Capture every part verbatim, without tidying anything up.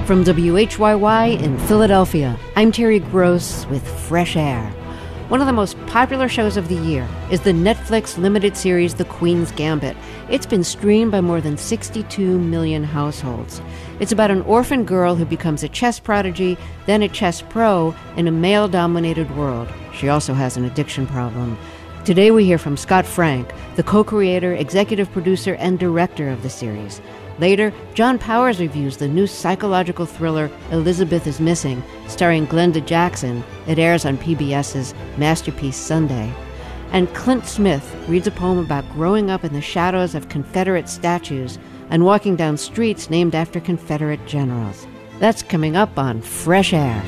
From W H Y Y in Philadelphia, I'm Terry Gross with Fresh Air. One of the most popular shows of the year is the Netflix limited series The Queen's Gambit. It's been streamed by more than sixty-two million households. It's about an orphan girl who becomes a chess prodigy, then a chess pro in a male-dominated world. She also has an addiction problem. Today we hear from Scott Frank, the co-creator, executive producer, and director of the series. Later, John Powers reviews the new psychological thriller Elizabeth is Missing, starring Glenda Jackson. It airs on PBS's Masterpiece Sunday. And Clint Smith reads a poem about growing up in the shadows of Confederate statues and walking down streets named after Confederate generals. That's coming up on Fresh Air.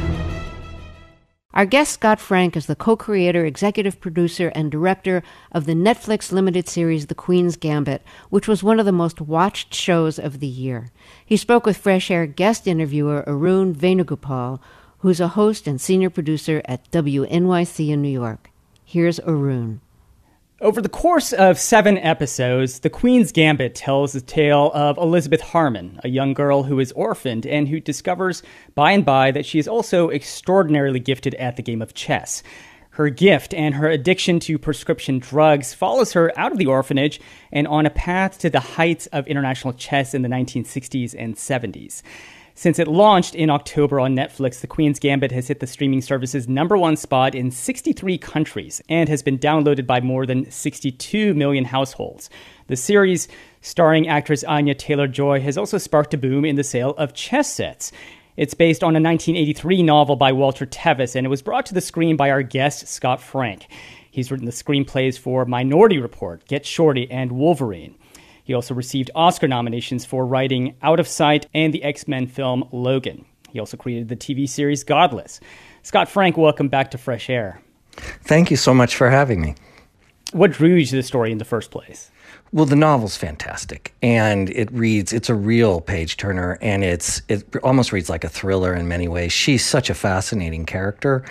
Our guest, Scott Frank, is the co-creator, executive producer, and director of the Netflix limited series The Queen's Gambit, which was one of the most watched shows of the year. He spoke with Fresh Air guest interviewer Arun Venugopal, who's a host and senior producer at W N Y C in New York. Here's Arun. Over the course of seven episodes, The Queen's Gambit tells the tale of Elizabeth Harmon, a young girl who is orphaned and who discovers by and by that she is also extraordinarily gifted at the game of chess. Her gift and her addiction to prescription drugs follows her out of the orphanage and on a path to the heights of international chess in the nineteen sixties and seventies. Since it launched in October on Netflix, The Queen's Gambit has hit the streaming service's number one spot in sixty-three countries and has been downloaded by more than sixty-two million households. The series, starring actress Anya Taylor-Joy, has also sparked a boom in the sale of chess sets. It's based on a nineteen eighty-three novel by Walter Tevis, and it was brought to the screen by our guest, Scott Frank. He's written the screenplays for Minority Report, Get Shorty, and Wolverine. He also received Oscar nominations for writing Out of Sight and the X-Men film Logan. He also created the T V series Godless. Scott Frank, welcome back to Fresh Air. Thank you so much for having me. What drew you to the story in the first place? Well, the novel's fantastic, and it reads, it's a real page-turner, and it's it almost reads like a thriller in many ways. She's such a fascinating character,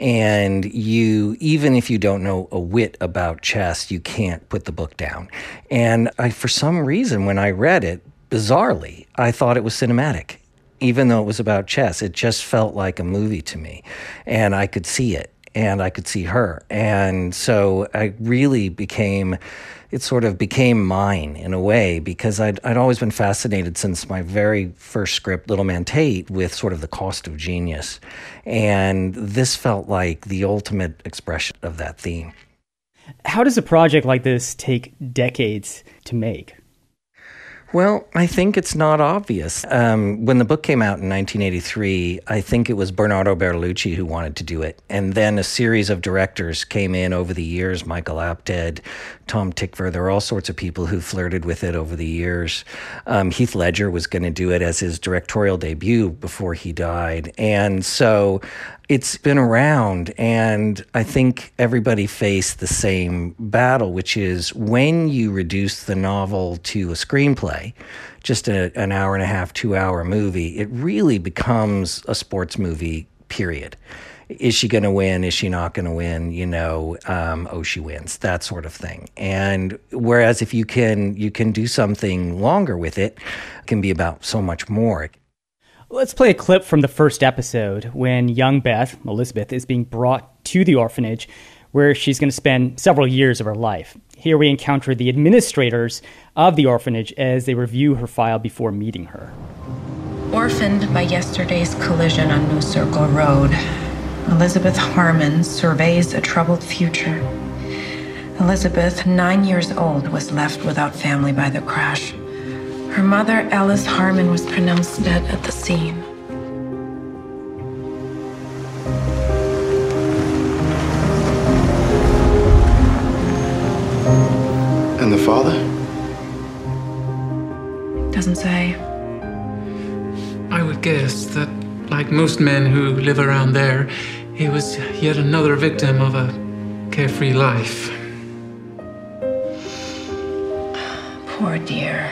and you, even if you don't know a whit about chess, you can't put the book down. And I, for some reason, when I read it, bizarrely, I thought it was cinematic. Even though it was about chess, it just felt like a movie to me, and I could see it, and I could see her. And so I really became... it sort of became mine in a way because I'd, I'd always been fascinated since my very first script, Little Man Tate, with sort of the cost of genius. And this felt like the ultimate expression of that theme. How does a project like this take decades to make? Well, I think it's not obvious. Um, when the book came out in nineteen eighty-three, I think it was Bernardo Bertolucci who wanted to do it. And then a series of directors came in over the years, Michael Apted, Tom Tykwer. There were all sorts of people who flirted with it over the years. Um, Heath Ledger was going to do it as his directorial debut before he died. And so it's been around, and I think everybody faced the same battle, which is when you reduce the novel to a screenplay, just a, an hour and a half, two-hour movie, it really becomes a sports movie, period. Is she going to win? Is she not going to win? You know, um, oh, she wins, that sort of thing. And whereas if you can you can do something longer with it, it can be about so much more. Let's play a clip from the first episode when young Beth, Elizabeth, is being brought to the orphanage where she's going to spend several years of her life. Here we encounter the administrators of the orphanage as they review her file before meeting her. Orphaned by yesterday's collision on New Circle Road, Elizabeth Harmon surveys a troubled future. Elizabeth, nine years old, was left without family by the crash. Her mother, Alice Harmon, was pronounced dead at the scene. And the father? Doesn't say. I would guess that, like most men who live around there, he was yet another victim of a carefree life. Poor dear.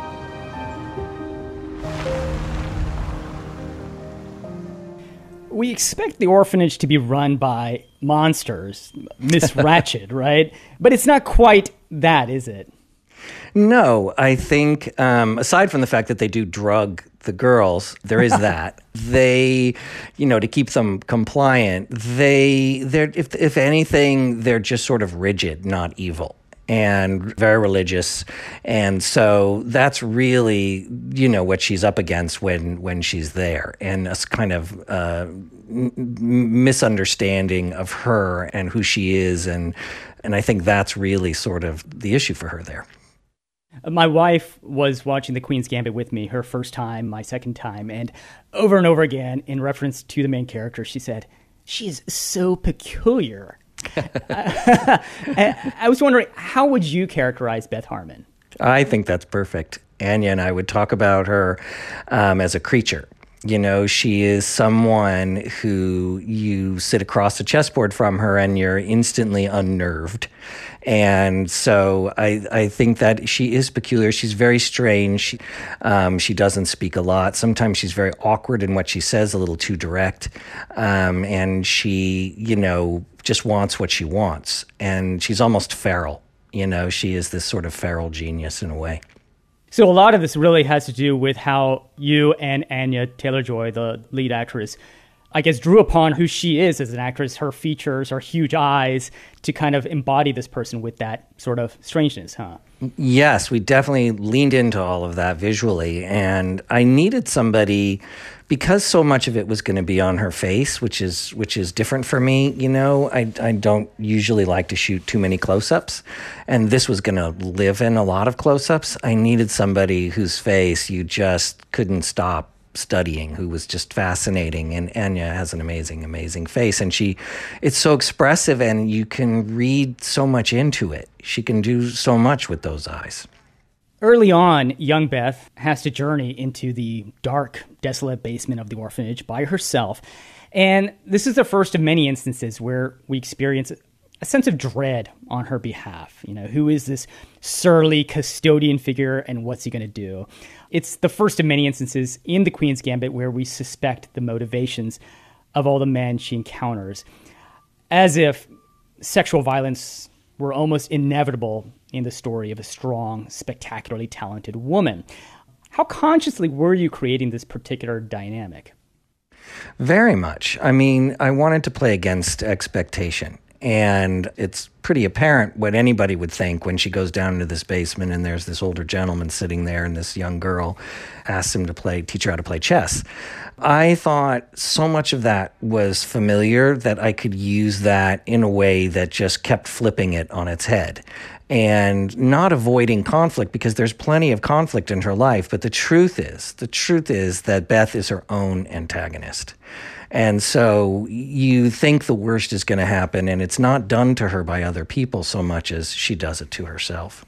We expect the orphanage to be run by monsters, Miss Ratched, right? But it's not quite that, is it? No, I think, um, aside from the fact that they do drug the girls, there is that. They, you know, to keep them compliant, they, they're, if, if anything, they're just sort of rigid, not evil, and very religious. And so that's really, you know, what she's up against when, when she's there. And a kind of uh, m- misunderstanding of her and who she is. And, and I think that's really sort of the issue for her there. My wife was watching The Queen's Gambit with me, her first time, my second time, and over and over again, in reference to the main character, she said, "She is so peculiar." uh, I was wondering, how would you characterize Beth Harmon? I think that's perfect. Anya and I would talk about her um, as a creature. You know, she is someone who you sit across the chessboard from her and you're instantly unnerved. And so I, I think that she is peculiar. She's very strange. She, um, she doesn't speak a lot. Sometimes she's very awkward in what she says, a little too direct. Um, and she, you know, just wants what she wants. And she's almost feral. You know, she is this sort of feral genius in a way. So a lot of this really has to do with how you and Anya Taylor-Joy, the lead actress, I guess, drew upon who she is as an actress, her features, her huge eyes, to kind of embody this person with that sort of strangeness, huh? Yes, we definitely leaned into all of that visually. And I needed somebody, because so much of it was going to be on her face, which is which is different for me. You know, I, I don't usually like to shoot too many close-ups. And this was going to live in a lot of close-ups. I needed somebody whose face you just couldn't stop studying, who was just fascinating. And Anya has an amazing, amazing face. And she, it's so expressive and you can read so much into it. She can do so much with those eyes. Early on, young Beth has to journey into the dark, desolate basement of the orphanage by herself. And this is the first of many instances where we experience a sense of dread on her behalf. You know, who is this surly custodian figure and what's he going to do? It's the first of many instances in The Queen's Gambit where we suspect the motivations of all the men she encounters, as if sexual violence were almost inevitable in the story of a strong, spectacularly talented woman. How consciously were you creating this particular dynamic? Very much. I mean, I wanted to play against expectation. And it's pretty apparent what anybody would think when she goes down into this basement and there's this older gentleman sitting there and this young girl asks him to play, teach her how to play chess. I thought so much of that was familiar that I could use that in a way that just kept flipping it on its head and not avoiding conflict, because there's plenty of conflict in her life. But the truth is, the truth is that Beth is her own antagonist. And so you think the worst is going to happen, and it's not done to her by other people so much as she does it to herself.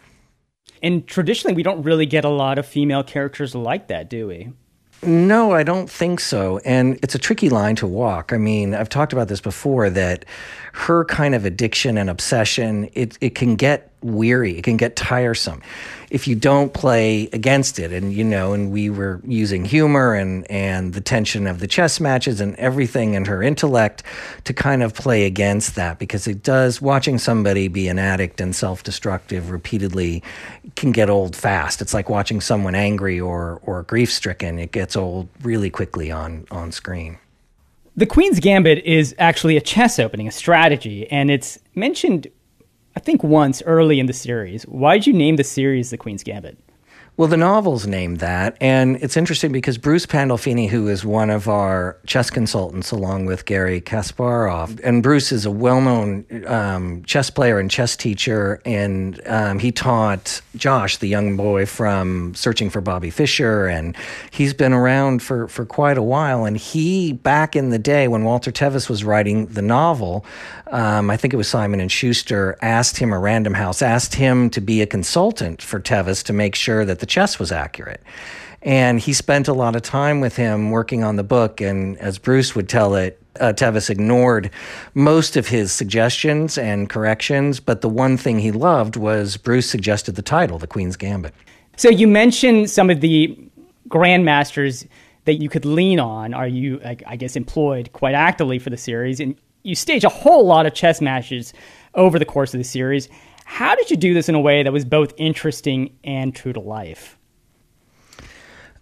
And traditionally, we don't really get a lot of female characters like that, do we? No, I don't think so. And it's a tricky line to walk. I mean, I've talked about this before, that her kind of addiction and obsession, it, it can get weary. It can get tiresome if you don't play against it. And, you know, and we were using humor and, and the tension of the chess matches and everything and her intellect to kind of play against that, because it does, watching somebody be an addict and self-destructive repeatedly can get old fast. It's like watching someone angry or, or grief-stricken. It gets old really quickly on, on screen. The Queen's Gambit is actually a chess opening, a strategy, and it's mentioned, I think, once early in the series. Why did you name the series The Queen's Gambit? Well, the novel's named that, and it's interesting because Bruce Pandolfini, who is one of our chess consultants, along with Gary Kasparov, and Bruce is a well-known um, chess player and chess teacher, and um, he taught Josh, the young boy from Searching for Bobby Fischer, and he's been around for, for quite a while. And he, back in the day when Walter Tevis was writing the novel, um, I think it was Simon and Schuster, asked him, or Random House, asked him to be a consultant for Tevis to make sure that the chess was accurate. And he spent a lot of time with him working on the book, and as Bruce would tell it, uh, Tevis ignored most of his suggestions and corrections, but the one thing he loved was Bruce suggested the title, The Queen's Gambit. So you mentioned some of the grandmasters that you could lean on, are you, I guess, employed quite actively for the series, and you stage a whole lot of chess matches over the course of the series. How did you do this in a way that was both interesting and true to life?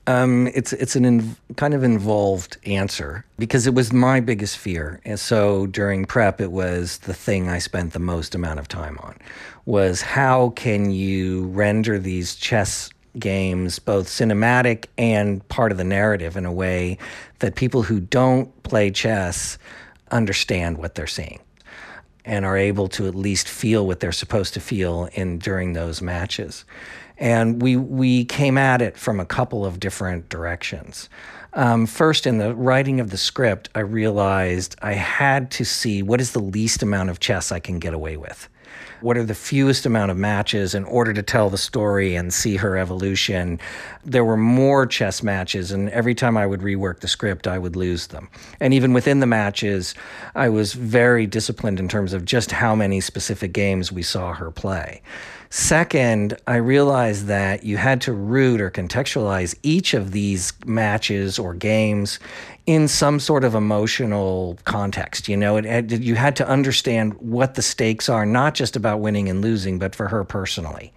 Um, it's it's an in, kind of involved answer because it was my biggest fear. And so during prep, it was the thing I spent the most amount of time on, was how can you render these chess games both cinematic and part of the narrative in a way that people who don't play chess understand what they're seeing and are able to at least feel what they're supposed to feel in during those matches. And we we came at it from a couple of different directions. Um, first, in the writing of the script, I realized I had to see what is the least amount of chess I can get away with. What are the fewest amount of matches in order to tell the story and see her evolution? There were more chess matches, and every time I would rework the script, I would lose them. And even within the matches, I was very disciplined in terms of just how many specific games we saw her play. Second, I realized that you had to root or contextualize each of these matches or games in some sort of emotional context. You know, it had, you had to understand what the stakes are, not just about winning and losing, but for her personally.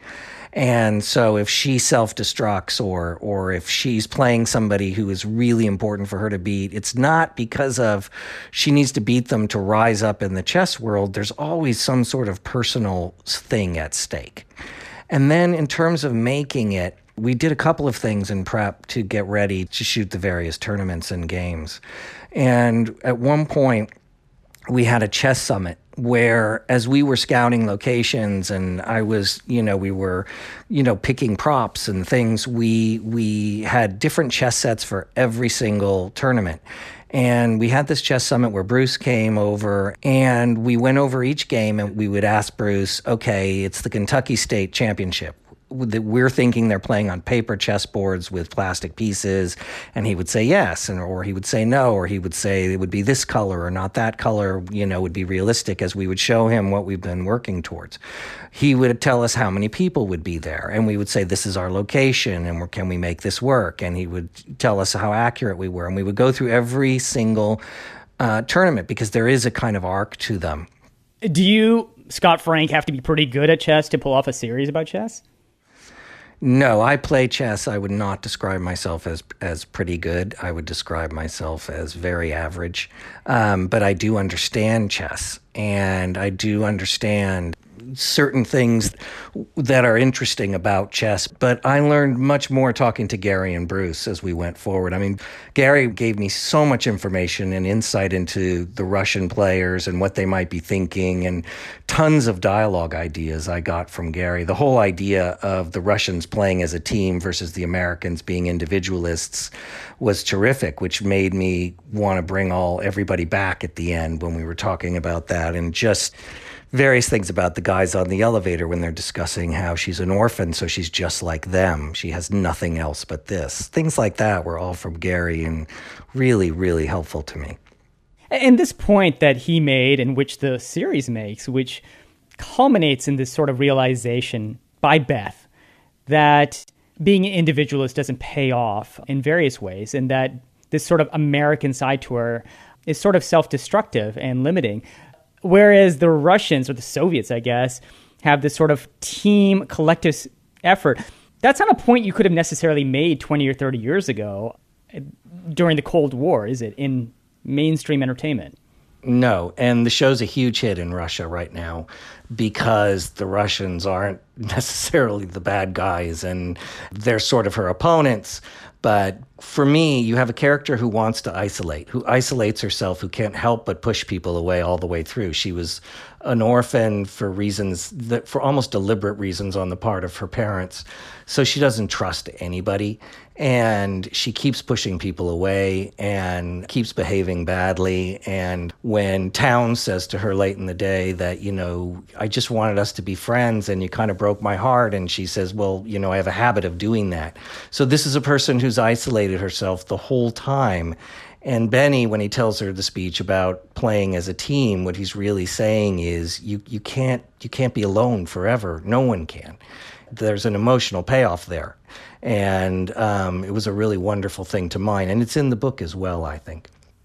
And so if she self-destructs or or if she's playing somebody who is really important for her to beat, it's not because of she needs to beat them to rise up in the chess world. There's always some sort of personal thing at stake. And then in terms of making it, we did a couple of things in prep to get ready to shoot the various tournaments and games. And at one point, we had a chess summit where as we were scouting locations and I was, you know, we were, you know, picking props and things, we we had different chess sets for every single tournament. And we had this chess summit where Bruce came over and we went over each game and we would ask Bruce, okay, it's the Kentucky State Championship. That we're thinking they're playing on paper chessboards with plastic pieces, and he would say yes, and or he would say no, or he would say it would be this color or not that color, you know, would be realistic as we would show him what we've been working towards. He would tell us how many people would be there, and we would say this is our location, and can we make this work? And he would tell us how accurate we were, and we would go through every single uh, tournament because there is a kind of arc to them. Do you, Scott Frank, have to be pretty good at chess to pull off a series about chess? No, I play chess. I would not describe myself as as pretty good. I would describe myself as very average. Um, but I do understand chess, and I do understand certain things that are interesting about chess. But I learned much more talking to Gary and Bruce as we went forward. I mean, Gary gave me so much information and insight into the Russian players and what they might be thinking, and tons of dialogue ideas I got from Gary. The whole idea of the Russians playing as a team versus the Americans being individualists was terrific, which made me want to bring all everybody back at the end when we were talking about that, and just various things about the guys on the elevator when they're discussing how she's an orphan, so she's just like them. She has nothing else but this. Things like that were all from Gary and really, really helpful to me. And this point that he made, and which the series makes, which culminates in this sort of realization by Beth that being an individualist doesn't pay off in various ways, and that this sort of American side to her is sort of self-destructive and limiting. Whereas the Russians, or the Soviets, I guess, have this sort of team, collective effort. That's not a point you could have necessarily made twenty or thirty years ago during the Cold War, is it, in mainstream entertainment? No, and the show's a huge hit in Russia right now because the Russians aren't necessarily the bad guys, and they're sort of her opponents. But for me, you have a character who wants to isolate, who isolates herself, who can't help but push people away all the way through. She was an orphan for reasons that, for almost deliberate reasons on the part of her parents. So she doesn't trust anybody, and she keeps pushing people away and keeps behaving badly. And when Towns says to her late in the day that, you know, I just wanted us to be friends and you kind of broke my heart, and she says, well, you know, I have a habit of doing that. So this is a person who's isolated herself the whole time. And Benny, when he tells her the speech about playing as a team, what he's really saying is you you can't you can't be alone forever. No one can. There's an emotional payoff there. And um, it was a really wonderful thing to mine. And it's in the book as well, I think.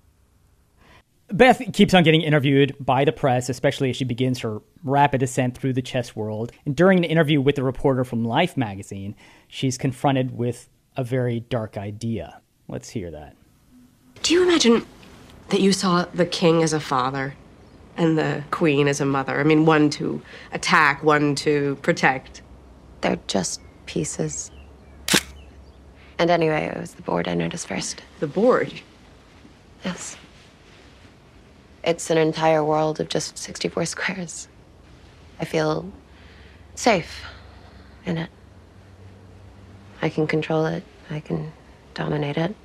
Beth keeps on getting interviewed by the press, especially as she begins her rapid ascent through the chess world. And during an interview with a reporter from Life magazine, she's confronted with a very dark idea. Let's hear that. Do you imagine that you saw the king as a father and the queen as a mother? I mean, one to attack, one to protect. They're just pieces. And anyway, it was the board I noticed first. The board? Yes. It's an entire world of just sixty-four squares. I feel safe in it. I can control it. I can dominate it.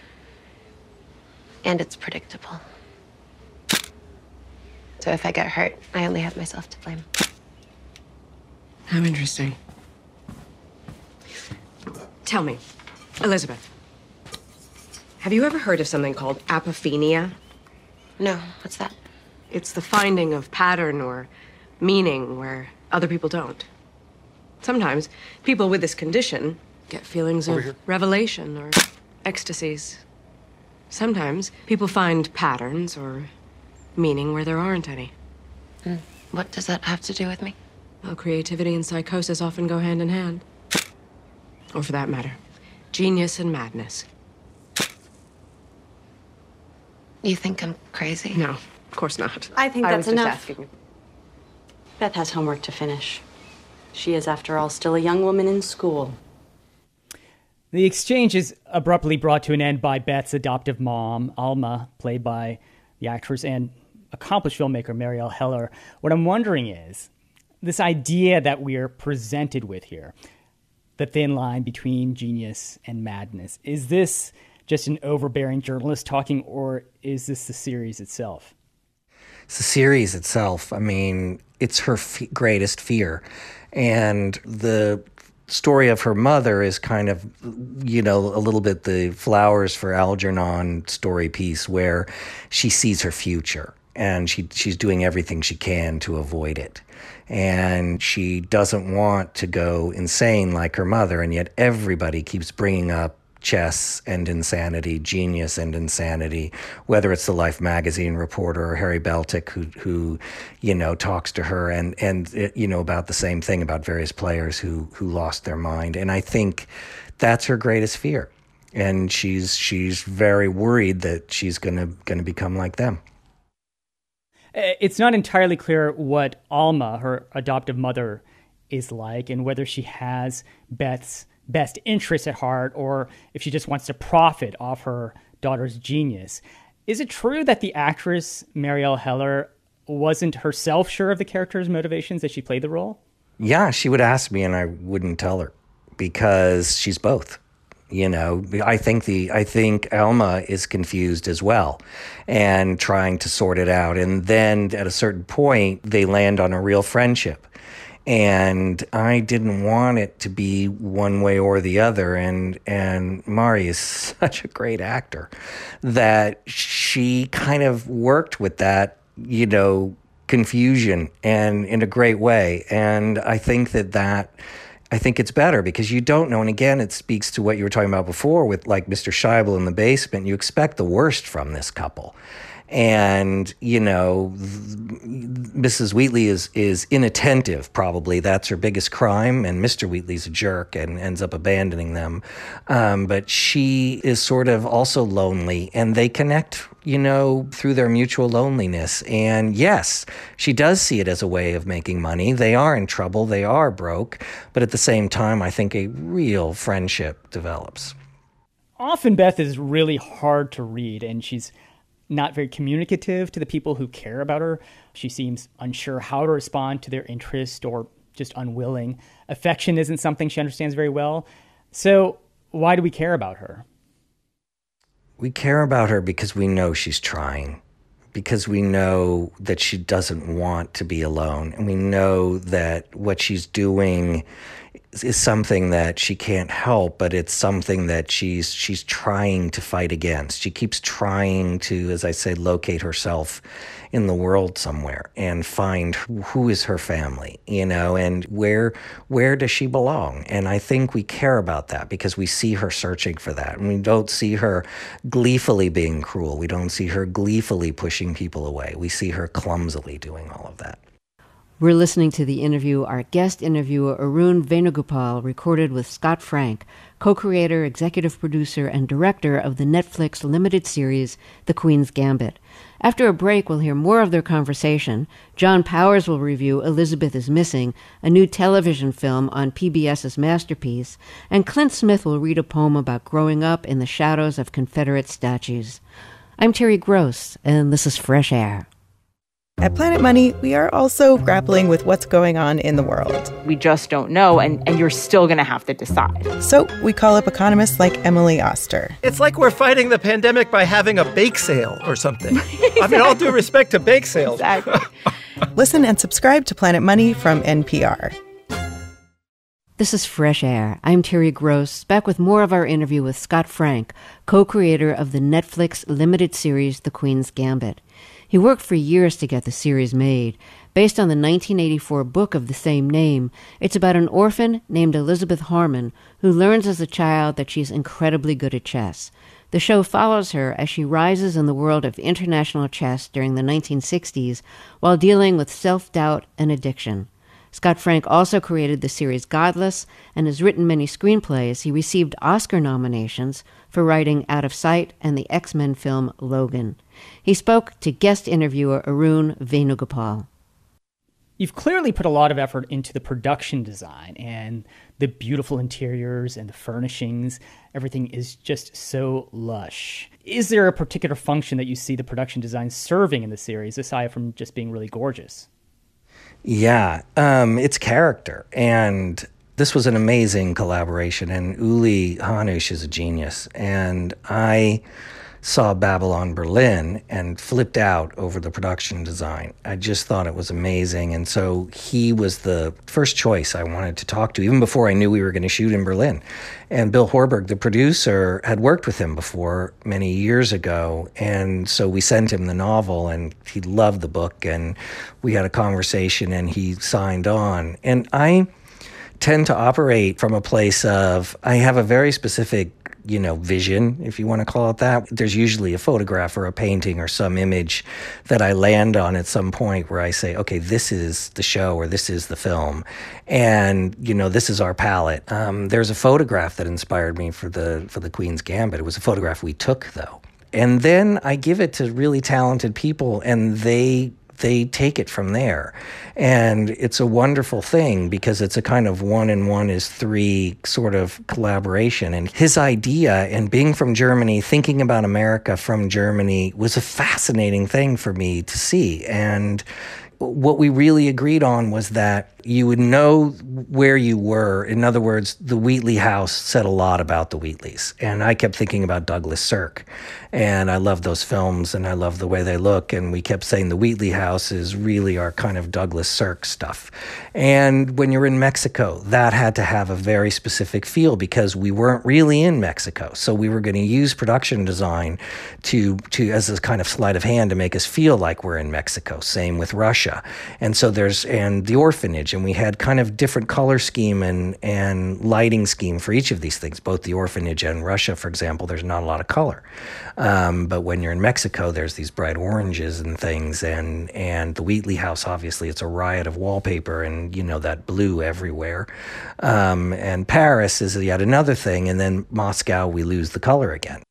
And it's predictable. So if I get hurt, I only have myself to blame. How interesting. Tell me, Elizabeth, have you ever heard of something called apophenia? No, what's that? It's the finding of pattern or meaning where other people don't. Sometimes people with this condition get feelings Over of here. revelation or ecstasies. Sometimes people find patterns or meaning where there aren't any. Mm. What does that have to do with me? Well, creativity and psychosis often go hand in hand. Or for that matter, genius and madness. You think I'm crazy? No, of course not. I think I that's was just enough. asking you. Beth has homework to finish. She is, after all, still a young woman in school. The exchange is abruptly brought to an end by Beth's adoptive mom, Alma, played by the actress and accomplished filmmaker Marielle Heller. What I'm wondering is, this idea that we're presented with here, the thin line between genius and madness, is this just an overbearing journalist talking, or is this the series itself? It's the series itself. I mean, it's her f- greatest fear. And the story of her mother is kind of, you know, a little bit the Flowers for Algernon story piece where she sees her future and she she's doing everything she can to avoid it. And she doesn't want to go insane like her mother, and yet everybody keeps bringing up chess and insanity, genius and insanity, whether it's the Life magazine reporter or Harry Beltic who, who, you know, talks to her and, and it, you know, about the same thing about various players who, who lost their mind. And I think that's her greatest fear. And she's, she's very worried that she's going to, going to become like them. It's not entirely clear what Alma, her adoptive mother, is like and whether she has Beth's best interests at heart or if she just wants to profit off her daughter's genius. Is it true that the actress Marielle Heller wasn't herself sure of the character's motivations as she played the role? Yeah, she would ask me and I wouldn't tell her because she's both. You know, I think the I think Alma is confused as well and trying to sort it out. And then at a certain point, they land on a real friendship. And I didn't want it to be one way or the other. And and Mari is such a great actor that she kind of worked with that, you know, confusion and in a great way. And I think that that, I think it's better because you don't know. And again, it speaks to what you were talking about before with like Mister Scheibel in the basement. You expect the worst from this couple. And, you know, Missus Wheatley is is inattentive, probably. That's her biggest crime. And Mister Wheatley's a jerk and ends up abandoning them. Um, but she is sort of also lonely. And they connect, you know, through their mutual loneliness. And yes, she does see it as a way of making money. They are in trouble. They are broke. But at the same time, I think a real friendship develops. Often Beth is really hard to read, and she's not very communicative to the people who care about her. She seems unsure how to respond to their interest or just unwilling. Affection isn't something she understands very well. So why do we care about her? We care about her because we know she's trying, because we know that she doesn't want to be alone. And we know that what she's doing is something that she can't help, but it's something that she's she's trying to fight against. She keeps trying to, as I say, locate herself in the world somewhere and find who is her family, you know, and where where does she belong? And I think we care about that because we see her searching for that. And we don't see her gleefully being cruel. We don't see her gleefully pushing people away. We see her clumsily doing all of that. We're listening to the interview our guest interviewer Arun Venugopal recorded with Scott Frank, co-creator, executive producer, and director of the Netflix limited series The Queen's Gambit. After a break, we'll hear more of their conversation. John Powers will review Elizabeth is Missing, a new television film on PBS's Masterpiece, and Clint Smith will read a poem about growing up in the shadows of Confederate statues. I'm Terry Gross, and this is Fresh Air. At Planet Money, we are also grappling with what's going on in the world. We just don't know, and, and you're still going to have to decide. So we call up economists like Emily Oster. It's like we're fighting the pandemic by having a bake sale or something. Exactly. I mean, all due respect to bake sales. Exactly. Listen and subscribe to Planet Money from N P R. This is Fresh Air. I'm Terry Gross, back with more of our interview with Scott Frank, co-creator of the Netflix limited series The Queen's Gambit. He worked for years to get the series made. Based on the nineteen eighty-four book of the same name, it's about an orphan named Elizabeth Harmon who learns as a child that she's incredibly good at chess. The show follows her as she rises in the world of international chess during the nineteen sixties while dealing with self-doubt and addiction. Scott Frank also created the series Godless and has written many screenplays. He received Oscar nominations for writing Out of Sight and the X-Men film Logan. He spoke to guest interviewer Arun Venugopal. You've clearly put a lot of effort into the production design and the beautiful interiors and the furnishings. Everything is just so lush. Is there a particular function that you see the production design serving in the series, aside from just being really gorgeous? Yeah, um, it's character. And this was an amazing collaboration. And Uli Hanush is a genius. And I saw Babylon Berlin and flipped out over the production design. I just thought it was amazing. And so he was the first choice I wanted to talk to, even before I knew we were going to shoot in Berlin. And Bill Horberg, the producer, had worked with him before many years ago. And so we sent him the novel, and he loved the book. And we had a conversation, and he signed on. And I tend to operate from a place of, I have a very specific you know, vision, if you want to call it that. There's usually a photograph or a painting or some image that I land on at some point where I say, okay, this is the show or this is the film. And, you know, this is our palette. Um, there's a photograph that inspired me for the for the Queen's Gambit. It was a photograph we took, though. And then I give it to really talented people, and they they take it from there. And it's a wonderful thing because it's a kind of one and one is three sort of collaboration. And his idea, and being from Germany, thinking about America from Germany, was a fascinating thing for me to see. And what we really agreed on was that you would know where you were. In other words, the Wheatley house said a lot about the Wheatleys. And I kept thinking about Douglas Sirk. And I love those films, and I love the way they look. And we kept saying the Wheatley house is really our kind of Douglas Sirk stuff. And when you're in Mexico, that had to have a very specific feel because we weren't really in Mexico. So we were going to use production design to, to as a kind of sleight of hand to make us feel like we're in Mexico. Same with Russia. And so there's, and the orphanage, and we had kind of different color scheme and, and lighting scheme for each of these things. Both the orphanage and Russia, for example, there's not a lot of color. Um, but when you're in Mexico, there's these bright oranges and things. And, and the Wheatley house, obviously, it's a riot of wallpaper and, you know, that blue everywhere. Um, and Paris is yet another thing. And then Moscow, we lose the color again.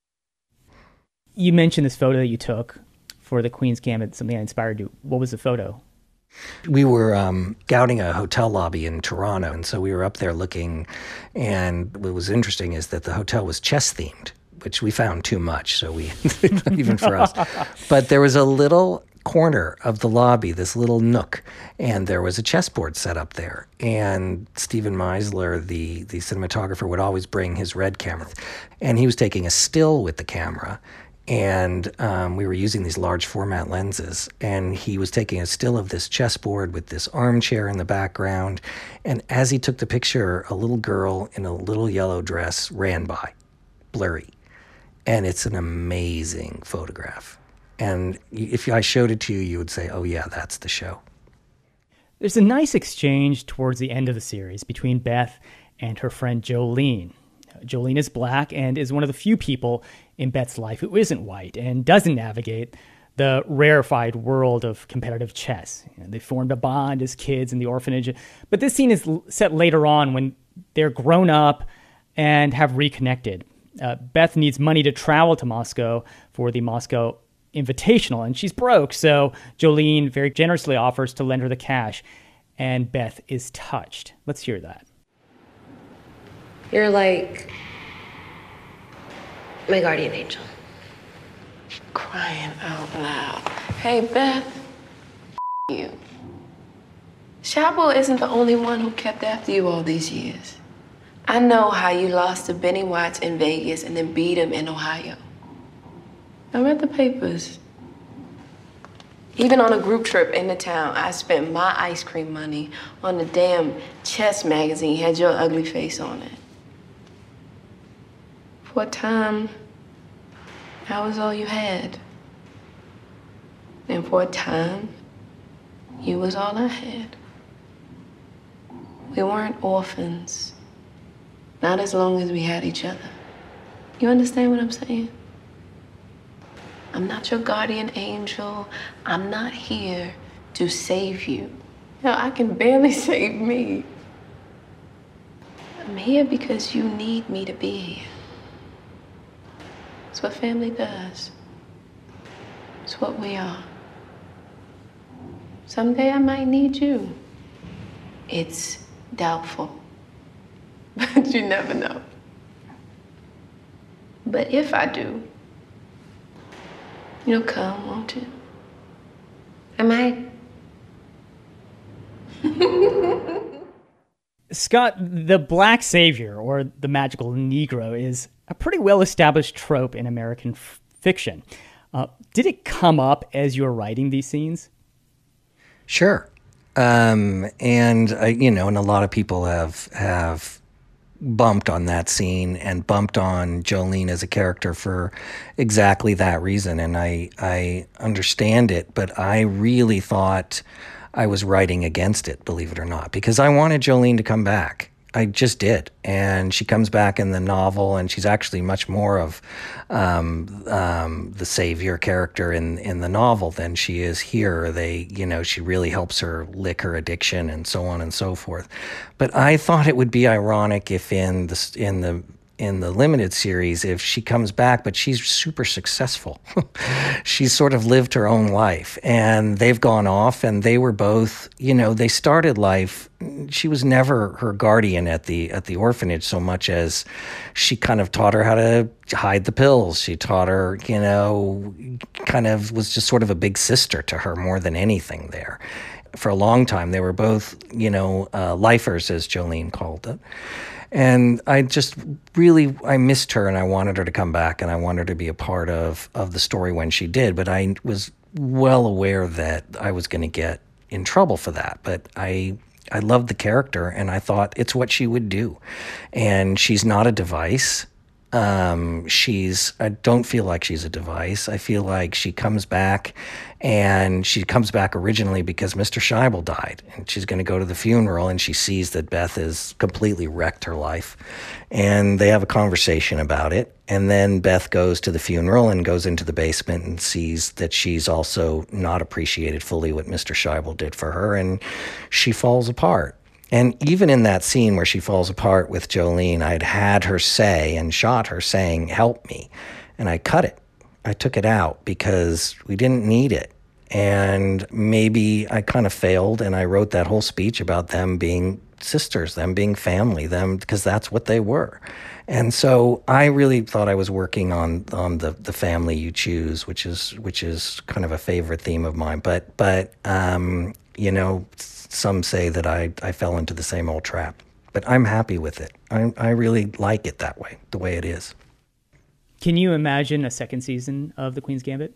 You mentioned this photo that you took for the Queen's Gambit, something that inspired you. What was the photo? We were um, scouting a hotel lobby in Toronto, and so we were up there looking, and what was interesting is that the hotel was chess-themed, which we found too much, so we, even for us. But there was a little corner of the lobby, this little nook, and there was a chessboard set up there. And Stephen Meisler, the, the cinematographer, would always bring his red camera, and he was taking a still with the camera. And um, we were using these large format lenses, and he was taking a still of this chessboard with this armchair in the background. And as he took the picture, a little girl in a little yellow dress ran by, blurry. And it's an amazing photograph. And if I showed it to you, you would say, oh yeah, that's the show. There's a nice exchange towards the end of the series between Beth and her friend Jolene. Jolene is black and is one of the few people in Beth's life who isn't white and doesn't navigate the rarefied world of competitive chess. You know, they formed a bond as kids in the orphanage. But this scene is set later on when they're grown up and have reconnected. Uh, Beth needs money to travel to Moscow for the Moscow Invitational, and she's broke, so Jolene very generously offers to lend her the cash, and Beth is touched. Let's hear that. You're like my guardian angel. Crying out loud. Hey, Beth, you. Shabo isn't the only one who kept after you all these years. I know how you lost to Benny Watts in Vegas and then beat him in Ohio. I read the papers. Even on a group trip into town, I spent my ice cream money on the damn chess magazine had your ugly face on it. For a time, that was all you had. And for a time, you was all I had. We weren't orphans. Not as long as we had each other. You understand what I'm saying? I'm not your guardian angel. I'm not here to save you. Hell, I can barely save me. I'm here because you need me to be here. It's what family does. It's what we are. Someday I might need you. It's doubtful, but you never know. But if I do, you'll come, won't you? I might. Scott, the black savior, or the magical Negro, is a pretty well-established trope in American f- fiction. Uh, did it come up as you were writing these scenes? Sure. Um, and, uh, you know, and a lot of people have have bumped on that scene and bumped on Jolene as a character for exactly that reason. And I, I understand it, but I really thought I was writing against it, believe it or not, because I wanted Jolene to come back. I just did. And she comes back in the novel, and she's actually much more of um, um, the savior character in, in the novel than she is here. They, you know, she really helps her lick her addiction and so on and so forth. But I thought it would be ironic if in the in the in the limited series, if she comes back, but she's super successful. She's sort of lived her own life, and they've gone off, and they were both, you know, they started life. She was never her guardian at the at the orphanage so much as she kind of taught her how to hide the pills. She taught her, you know, kind of was just sort of a big sister to her more than anything there. For a long time, they were both, you know, uh, lifers, as Jolene called it. And I just really, I missed her, and I wanted her to come back, and I wanted her to be a part of, of the story when she did. But I was well aware that I was going to get in trouble for that. But I I loved the character, and I thought it's what she would do. And she's not a device. Um, she's, I don't feel like she's a device. I feel like she comes back, and she comes back originally because Mister Scheibel died, and she's going to go to the funeral, and she sees that Beth has completely wrecked her life, and they have a conversation about it. And then Beth goes to the funeral and goes into the basement and sees that she's also not appreciated fully what Mister Scheibel did for her, and she falls apart. And even in that scene where she falls apart with Jolene, I'd had her say and shot her saying, "Help me." And I cut it. I took it out because we didn't need it. And maybe I kind of failed, and I wrote that whole speech about them being sisters, them being family, them, because that's what they were. And so I really thought I was working on on the, the family you choose, which is which is kind of a favorite theme of mine. But but um, you know, some say that I, I fell into the same old trap. But I'm happy with it. I I really like it that way, the way it is. Can you imagine a second season of The Queen's Gambit?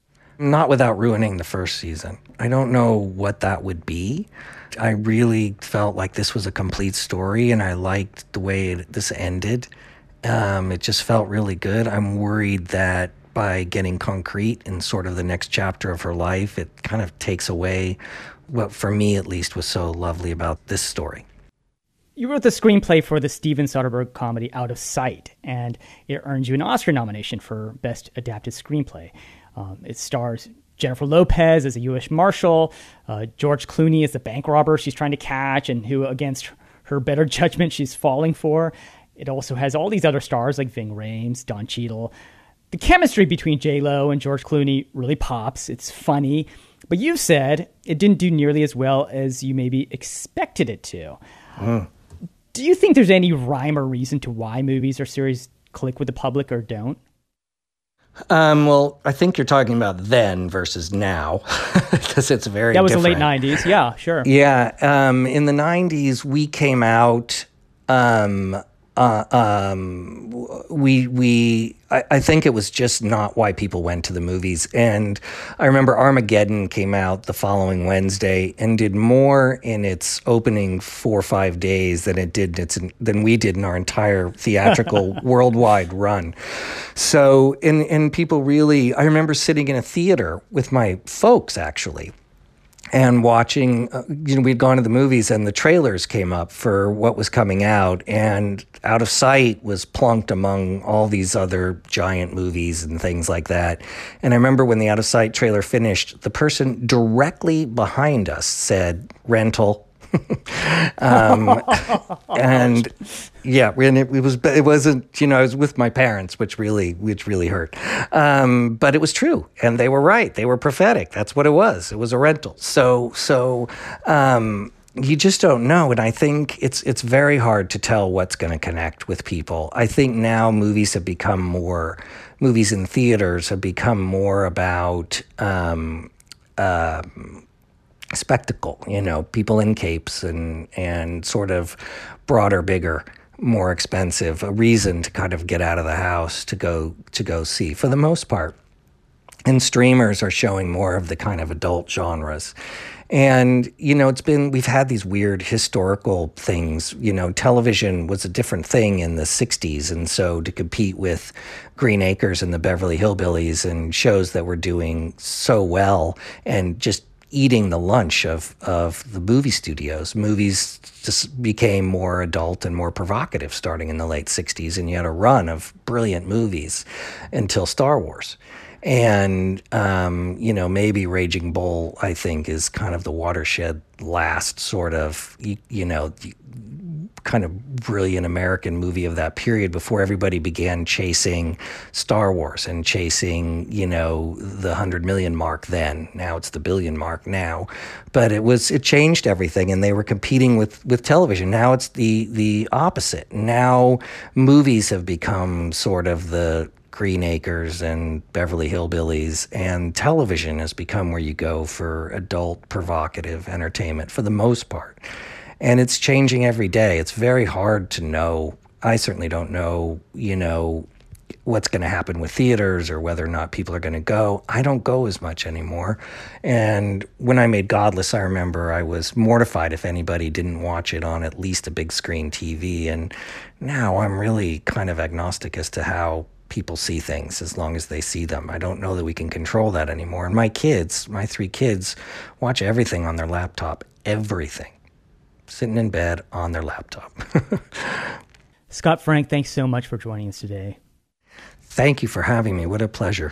Not without ruining the first season. I don't know what that would be. I really felt like this was a complete story, and I liked the way it, this ended. Um, it just felt really good. I'm worried that by getting concrete in sort of the next chapter of her life, it kind of takes away what, for me at least, was so lovely about this story. You wrote the screenplay for the Steven Soderbergh comedy Out of Sight, and it earned you an Oscar nomination for Best Adapted Screenplay. Um, it stars Jennifer Lopez as a U S Marshal, uh, George Clooney as the bank robber she's trying to catch and who, against her better judgment, she's falling for. It also has all these other stars like Ving Rhames, Don Cheadle. The chemistry between J-Lo and George Clooney really pops. It's funny. But you said it didn't do nearly as well as you maybe expected it to. Mm. Do you think there's any rhyme or reason to why movies or series click with the public or don't? Um, well, I think you're talking about then versus now, because it's very That was different. the late nineties, yeah, sure. Yeah, um, in the nineties, we came out, um, uh, um, we, we, I, I think it was just not why people went to the movies. And I remember Armageddon came out the following Wednesday and did more in its opening four or five days than it did its, than we did in our entire theatrical worldwide run. So, and, and people really, I remember sitting in a theater with my folks, actually, and watching, uh, you know, we'd gone to the movies and the trailers came up for what was coming out, and Out of Sight was plunked among all these other giant movies and things like that. And I remember when the Out of Sight trailer finished, the person directly behind us said, rental. um, and yeah, and it, it was, it wasn't, you know, I was with my parents, which really, which really hurt. Um, but it was true. And they were right. They were prophetic. That's what it was. It was a rental. So, so, um, you just don't know. And I think it's, it's very hard to tell what's going to connect with people. I think now movies have become more, movies in theaters have become more about, um, uh, spectacle, you know, people in capes and and sort of broader, bigger, more expensive, a reason to kind of get out of the house to go to go see, for the most part. And streamers are showing more of the kind of adult genres. And, you know, it's been, we've had these weird historical things. You know, television was a different thing in the sixties. And so to compete with Green Acres and the Beverly Hillbillies and shows that were doing so well and just eating the lunch of, of the movie studios. Movies just became more adult and more provocative starting in the late sixties, and you had a run of brilliant movies until Star Wars. And, um, you know, maybe Raging Bull, I think, is kind of the watershed last sort of, you, you know, kind of brilliant American movie of that period before everybody began chasing Star Wars and chasing, you know, the hundred million mark then. Now it's the billion mark now. But it was, it changed everything, and they were competing with, with television. Now it's the, the opposite. Now movies have become sort of the Green Acres and Beverly Hillbillies, and television has become where you go for adult, provocative entertainment for the most part. And it's changing every day. It's very hard to know. I certainly don't know, you know, what's going to happen with theaters or whether or not people are going to go. I don't go as much anymore. And when I made Godless, I remember I was mortified if anybody didn't watch it on at least a big screen T V. And now I'm really kind of agnostic as to how people see things as long as they see them. I don't know that we can control that anymore. And my kids, my three kids, watch everything on their laptop, everything. Sitting in bed on their laptop. Scott Frank, thanks so much for joining us today. Thank you for having me. What a pleasure.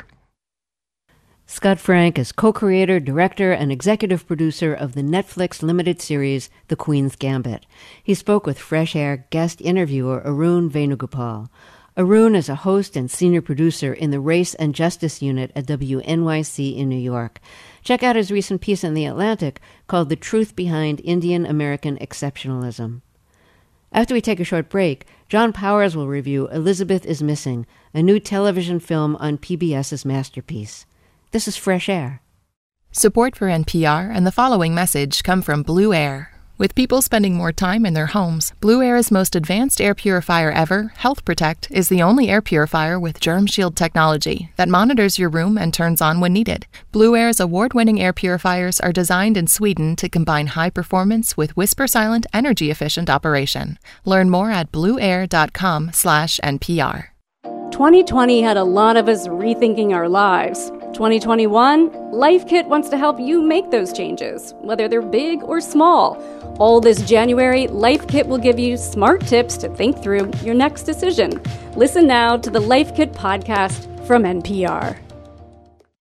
Scott Frank is co-creator, director, and executive producer of the Netflix limited series The Queen's Gambit. He spoke with Fresh Air guest interviewer Arun Venugopal. Arun is a host and senior producer in the Race and Justice Unit at W N Y C in New York. Check out his recent piece in The Atlantic called The Truth Behind Indian American Exceptionalism. After we take a short break, John Powers will review Elizabeth is Missing, a new television film on PBS's Masterpiece. This is Fresh Air. Support for N P R and the following message come from Blue Air. With people spending more time in their homes, Blue Air's most advanced air purifier ever, Health Protect, is the only air purifier with Germ Shield technology that monitors your room and turns on when needed. Blue Air's award-winning air purifiers are designed in Sweden to combine high performance with whisper-silent, energy-efficient operation. Learn more at blueair.com slash NPR. twenty twenty had a lot of us rethinking our lives. twenty twenty-one, Life Kit wants to help you make those changes, whether they're big or small. All this January, Life Kit will give you smart tips to think through your next decision. Listen now to the Life Kit podcast from N P R.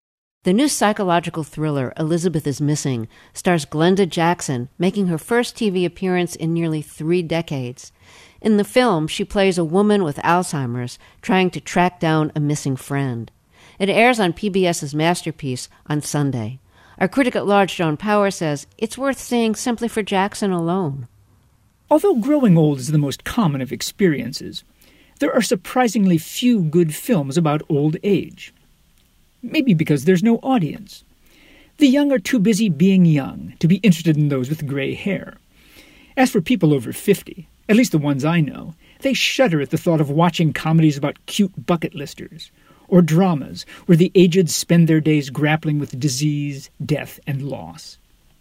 The new psychological thriller, Elizabeth is Missing, stars Glenda Jackson, making her first T V appearance in nearly three decades. In the film, she plays a woman with Alzheimer's trying to track down a missing friend. It airs on PBS's Masterpiece on Sunday. Our critic at large, Joan Power, says it's worth seeing simply for Jackson alone. Although growing old is the most common of experiences, there are surprisingly few good films about old age. Maybe because there's no audience. The young are too busy being young to be interested in those with gray hair. As for people over fifty, at least the ones I know, they shudder at the thought of watching comedies about cute bucket listers, or dramas where the aged spend their days grappling with disease, death, and loss.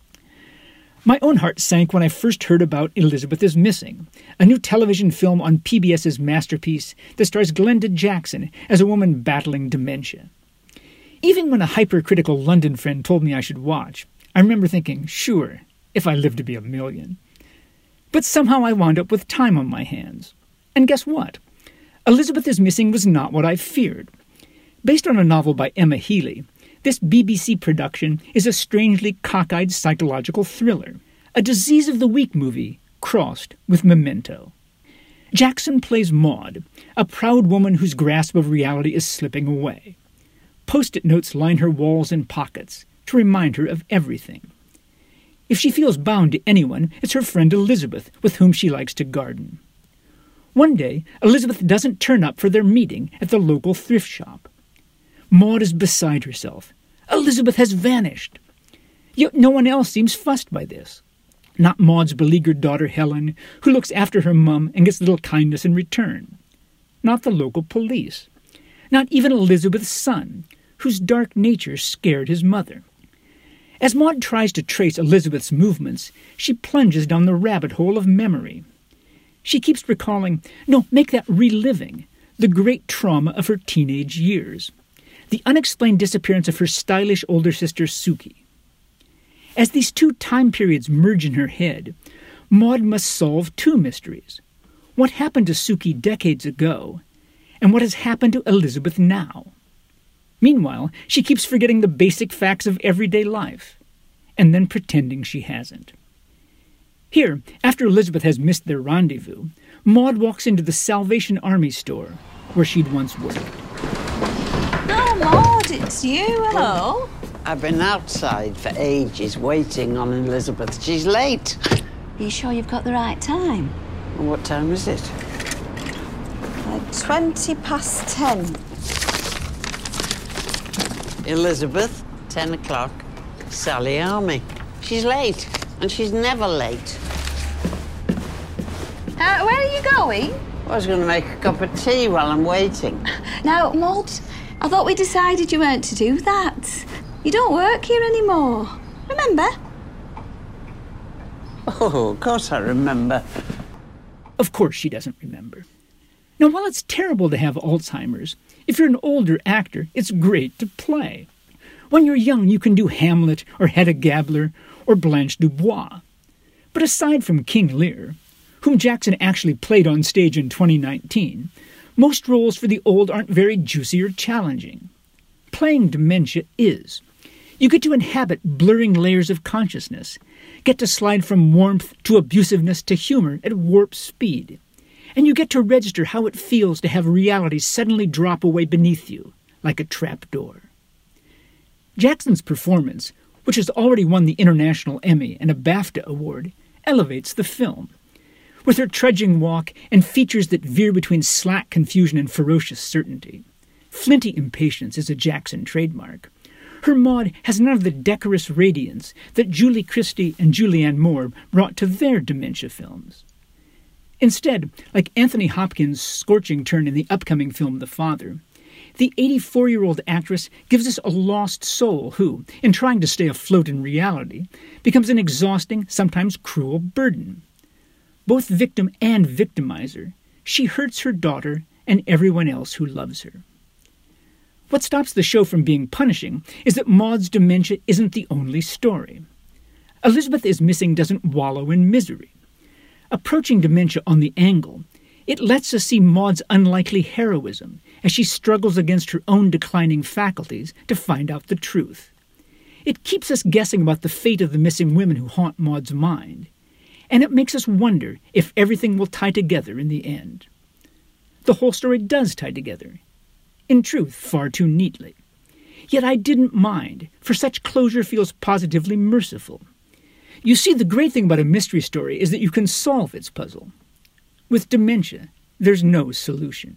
My own heart sank when I first heard about Elizabeth is Missing, a new television film on PBS's Masterpiece that stars Glenda Jackson as a woman battling dementia. Even when a hypercritical London friend told me I should watch, I remember thinking, sure, if I live to be a million. But somehow I wound up with time on my hands. And guess what? Elizabeth is Missing was not what I feared. Based on a novel by Emma Healy, this B B C production is a strangely cockeyed psychological thriller, a Disease of the Week movie crossed with Memento. Jackson plays Maud, a proud woman whose grasp of reality is slipping away. Post-it notes line her walls and pockets to remind her of everything. If she feels bound to anyone, it's her friend Elizabeth, with whom she likes to garden. One day, Elizabeth doesn't turn up for their meeting at the local thrift shop. Maud is beside herself. Elizabeth has vanished. Yet no one else seems fussed by this. Not Maud's beleaguered daughter Helen, who looks after her mum and gets little kindness in return. Not the local police. Not even Elizabeth's son, whose dark nature scared his mother. As Maud tries to trace Elizabeth's movements, she plunges down the rabbit hole of memory. She keeps recalling, no, make that reliving, the great trauma of her teenage years. The unexplained disappearance of her stylish older sister Suki. As these two time periods merge in her head, Maud must solve two mysteries. What happened to Suki decades ago, and what has happened to Elizabeth now? Meanwhile, she keeps forgetting the basic facts of everyday life, and then pretending she hasn't. Here, after Elizabeth has missed their rendezvous, Maud walks into the Salvation Army store, where she'd once worked. Oh, Maud, it's you. Hello. I've been outside for ages waiting on Elizabeth. She's late. Are you sure you've got the right time? And what time is it? Uh, twenty past ten. Elizabeth, ten o'clock, Sally Army. She's late, and she's never late. Uh, where are you going? I was going to make a cup of tea while I'm waiting. Now, Maud, I thought we decided you weren't to do that. You don't work here anymore. Remember? Oh, of course I remember. Of course she doesn't remember. Now, while it's terrible to have Alzheimer's, if you're an older actor, it's great to play. When you're young, you can do Hamlet or Hedda Gabler or Blanche Dubois. But aside from King Lear, whom Jackson actually played on stage in twenty nineteen, most roles for the old aren't very juicy or challenging. Playing dementia is. You get to inhabit blurring layers of consciousness, get to slide from warmth to abusiveness to humor at warp speed. And you get to register how it feels to have reality suddenly drop away beneath you, like a trapdoor. Jackson's performance, which has already won the International Emmy and a BAFTA award, elevates the film. With her trudging walk and features that veer between slack confusion and ferocious certainty. Flinty impatience is a Jackson trademark. Her Maud has none of the decorous radiance that Julie Christie and Julianne Moore brought to their dementia films. Instead, like Anthony Hopkins' scorching turn in the upcoming film The Father, the eighty-four-year-old actress gives us a lost soul who, in trying to stay afloat in reality, becomes an exhausting, sometimes cruel burden. Both victim and victimizer, she hurts her daughter and everyone else who loves her. What stops the show from being punishing is that Maud's dementia isn't the only story. Elizabeth is Missing doesn't wallow in misery. Approaching dementia on the angle, it lets us see Maud's unlikely heroism as she struggles against her own declining faculties to find out the truth. It keeps us guessing about the fate of the missing women who haunt Maud's mind, and it makes us wonder if everything will tie together in the end. The whole story does tie together, in truth, far too neatly. Yet I didn't mind, for such closure feels positively merciful. You see, the great thing about a mystery story is that you can solve its puzzle. With dementia, there's no solution.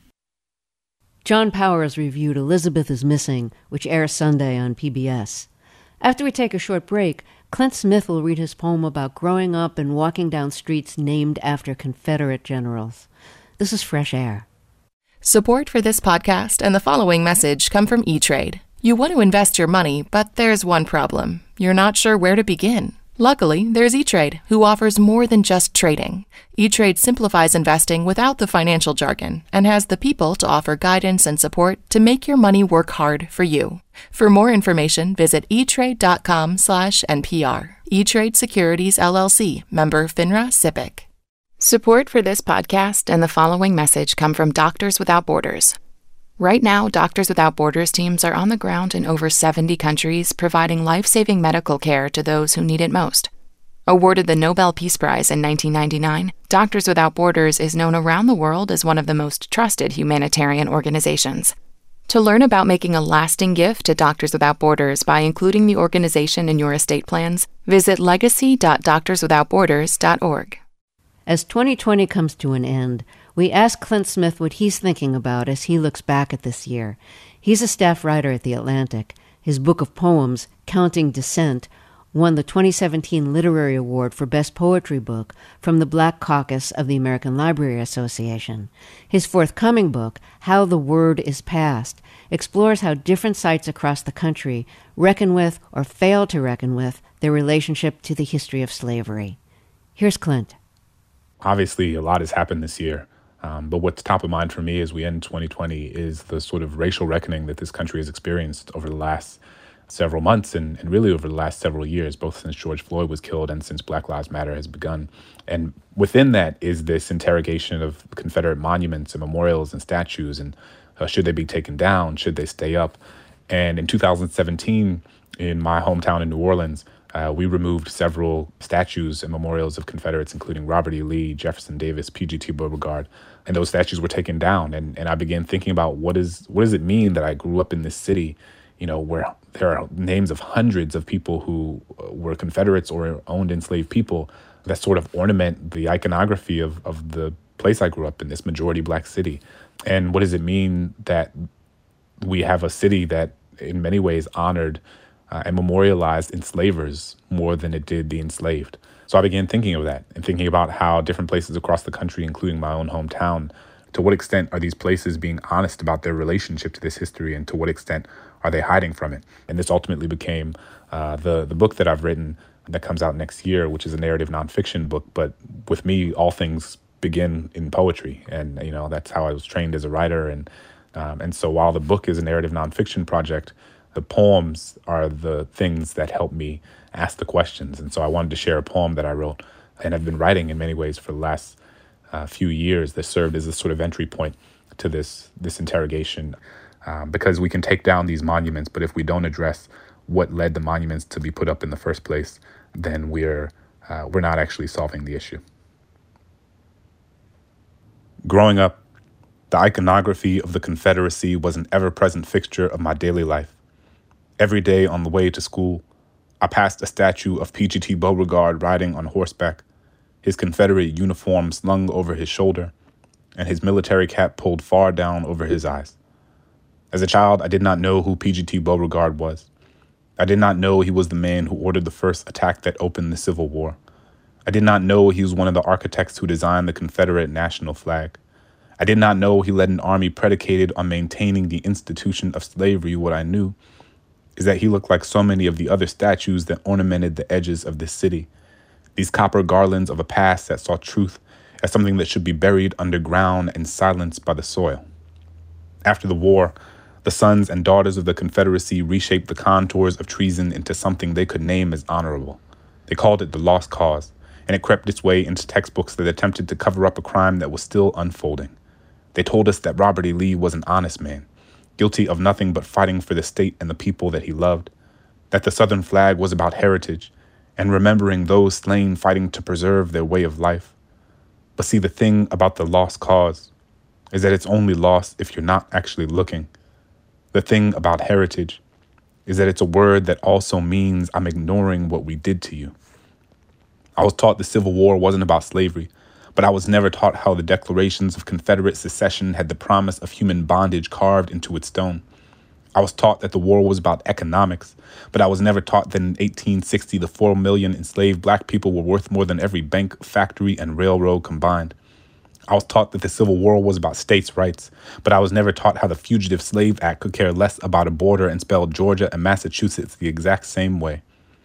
John Powers reviewed Elizabeth is Missing, which airs Sunday on P B S. After we take a short break, Clint Smith will read his poem about growing up and walking down streets named after Confederate generals. This is Fresh Air. Support for this podcast and the following message come from E-Trade. You want to invest your money, but there's one problem. You're not sure where to begin. Luckily, there's E-Trade, who offers more than just trading. E-Trade simplifies investing without the financial jargon and has the people to offer guidance and support to make your money work hard for you. For more information, visit etrade.com slash NPR. E-Trade Securities, L L C, member FINRA SIPC. Support for this podcast and the following message come from Doctors Without Borders. Right now, Doctors Without Borders teams are on the ground in over seventy countries, providing life-saving medical care to those who need it most. Awarded the Nobel Peace Prize in nineteen ninety-nine, Doctors Without Borders is known around the world as one of the most trusted humanitarian organizations. To learn about making a lasting gift to Doctors Without Borders by including the organization in your estate plans, visit legacy dot doctors without borders dot org. As twenty twenty comes to an end, we ask Clint Smith what he's thinking about as he looks back at this year. He's a staff writer at The Atlantic. His book of poems, Counting Descent, won the twenty seventeen Literary Award for Best Poetry Book from the Black Caucus of the American Library Association. His forthcoming book, How the Word is Passed, explores how different sites across the country reckon with or fail to reckon with their relationship to the history of slavery. Here's Clint. Obviously, a lot has happened this year. Um, but what's top of mind for me as we end twenty twenty is the sort of racial reckoning that this country has experienced over the last several months and, and really over the last several years, both since George Floyd was killed and since Black Lives Matter has begun. And within that is this interrogation of Confederate monuments and memorials and statues, and uh, should they be taken down? Should they stay up? And in two thousand seventeen, in my hometown in New Orleans, Uh, we removed several statues and memorials of Confederates, including Robert E. Lee, Jefferson Davis, P G T. Beauregard, and those statues were taken down. And, and I began thinking about what is what does it mean that I grew up in this city, you know, where there are names of hundreds of people who were Confederates or owned enslaved people that sort of ornament the iconography of, of the place I grew up in, this majority Black city. And what does it mean that we have a city that in many ways honored Uh, and memorialized enslavers more than it did the enslaved? So I began thinking of that and thinking about how different places across the country, including my own hometown, to what extent are these places being honest about their relationship to this history, and to what extent are they hiding from it? And this ultimately became uh, the, the book that I've written that comes out next year, which is a narrative nonfiction book. But with me, all things begin in poetry. And, you know, that's how I was trained as a writer. And, um, and so while the book is a narrative nonfiction project, the poems are the things that help me ask the questions. And so I wanted to share a poem that I wrote and have been writing in many ways for the last uh, few years that served as a sort of entry point to this this interrogation. Um, because we can take down these monuments, but if we don't address what led the monuments to be put up in the first place, then we're uh, we're not actually solving the issue. Growing up, the iconography of the Confederacy was an ever-present fixture of my daily life. Every day on the way to school, I passed a statue of P G T. Beauregard riding on horseback, his Confederate uniform slung over his shoulder, and his military cap pulled far down over his eyes. As a child, I did not know who P G T. Beauregard was. I did not know he was the man who ordered the first attack that opened the Civil War. I did not know he was one of the architects who designed the Confederate national flag. I did not know he led an army predicated on maintaining the institution of slavery. What I knew is that he looked like so many of the other statues that ornamented the edges of this city, these copper garlands of a past that saw truth as something that should be buried underground and silenced by the soil. After the war, the sons and daughters of the Confederacy reshaped the contours of treason into something they could name as honorable. They called it the lost cause, and it crept its way into textbooks that attempted to cover up a crime that was still unfolding. They told us that Robert E. Lee was an honest man, guilty of nothing but fighting for the state and the people that he loved, that the Southern flag was about heritage and remembering those slain fighting to preserve their way of life. But see, the thing about the lost cause is that it's only lost if you're not actually looking. The thing about heritage is that it's a word that also means I'm ignoring what we did to you. I was taught the Civil War wasn't about slavery, but I was never taught how the declarations of Confederate secession had the promise of human bondage carved into its stone. I was taught that the war was about economics, but I was never taught that in eighteen sixty, the four million enslaved black people were worth more than every bank, factory, and railroad combined. I was taught that the Civil War was about states' rights, but I was never taught how the Fugitive Slave Act could care less about a border and spell Georgia and Massachusetts the exact same way.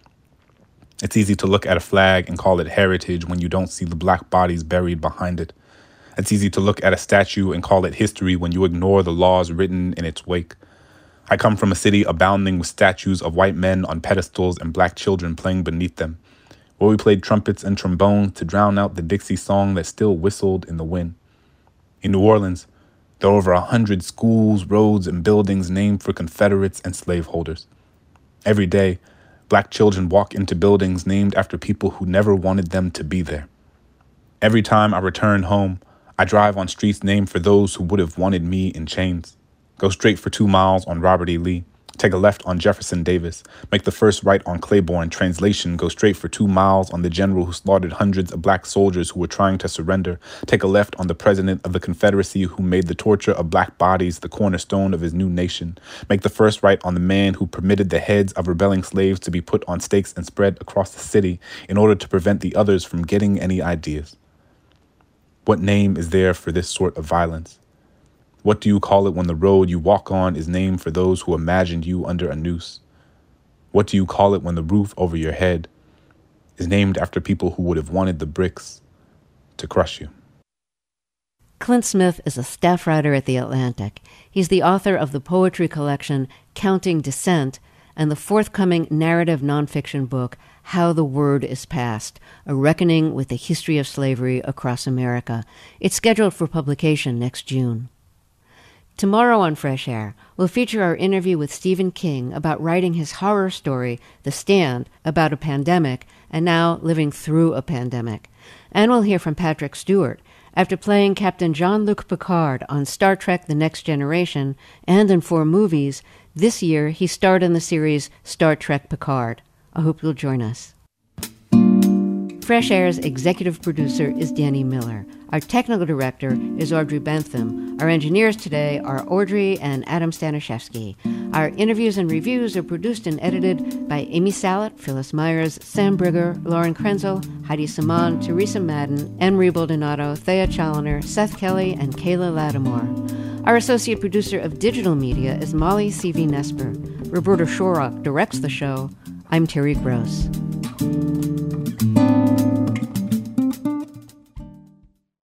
It's easy to look at a flag and call it heritage when you don't see the black bodies buried behind it. It's easy to look at a statue and call it history when you ignore the laws written in its wake. I come from a city abounding with statues of white men on pedestals and black children playing beneath them, where we played trumpets and trombones to drown out the Dixie song that still whistled in the wind. In New Orleans, there are over a hundred schools, roads, and buildings named for Confederates and slaveholders. Every day, black children walk into buildings named after people who never wanted them to be there. Every time I return home, I drive on streets named for those who would have wanted me in chains. Go straight for two miles on Robert E. Lee. Take a left on Jefferson Davis. Make the first right on Claiborne. Translation, go straight for two miles on the general who slaughtered hundreds of black soldiers who were trying to surrender. Take a left on the president of the Confederacy who made the torture of black bodies the cornerstone of his new nation. Make the first right on the man who permitted the heads of rebelling slaves to be put on stakes and spread across the city in order to prevent the others from getting any ideas. What name is there for this sort of violence? What do you call it when the road you walk on is named for those who imagined you under a noose? What do you call it when the roof over your head is named after people who would have wanted the bricks to crush you? Clint Smith is a staff writer at The Atlantic. He's the author of the poetry collection Counting Dissent and the forthcoming narrative nonfiction book How the Word is Passed, A Reckoning with the History of Slavery Across America. It's scheduled for publication next June. Tomorrow on Fresh Air, we'll feature our interview with Stephen King about writing his horror story, The Stand, about a pandemic, and now living through a pandemic. And we'll hear from Patrick Stewart. After playing Captain Jean-Luc Picard on Star Trek The Next Generation and in four movies, this year he starred in the series Star Trek Picard. I hope you'll join us. Fresh Air's executive producer is Danny Miller. Our technical director is Audrey Bentham. Our engineers today are Audrey and Adam Staniszewski. Our interviews and reviews are produced and edited by Amy Salet, Phyllis Myers, Sam Brigger, Lauren Krenzel, Heidi Saman, Teresa Madden, Emery Baldonado, Thea Challoner, Seth Kelly, and Kayla Lattimore. Our associate producer of digital media is Molly C V Nesper. Roberta Shorrock directs the show. I'm Terry Gross.